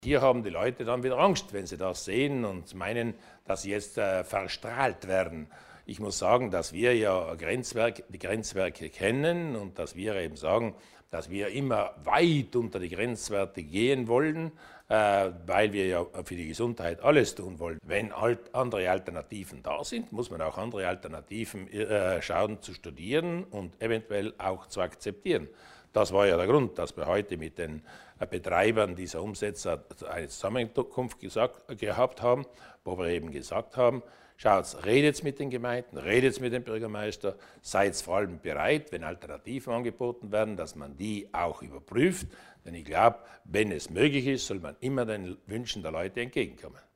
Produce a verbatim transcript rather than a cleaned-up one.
Hier haben die Leute dann wieder Angst, wenn sie das sehen und meinen, dass sie jetzt äh, verstrahlt werden. Ich muss sagen, dass wir ja Grenzwerk, die Grenzwerke kennen und dass wir eben sagen, dass wir immer weit unter die Grenzwerte gehen wollen, äh, weil wir ja für die Gesundheit alles tun wollen. Wenn alt, andere Alternativen da sind, muss man auch andere Alternativen äh, schauen zu studieren und eventuell auch zu akzeptieren. Das war ja der Grund, dass wir heute mit den Betreibern dieser Umsetzer eine Zusammenkunft gesagt, gehabt haben, wo wir eben gesagt haben, schaut, redet mit den Gemeinden, redet mit dem Bürgermeister, seid vor allem bereit, wenn Alternativen angeboten werden, dass man die auch überprüft. Denn ich glaube, wenn es möglich ist, soll man immer den Wünschen der Leute entgegenkommen.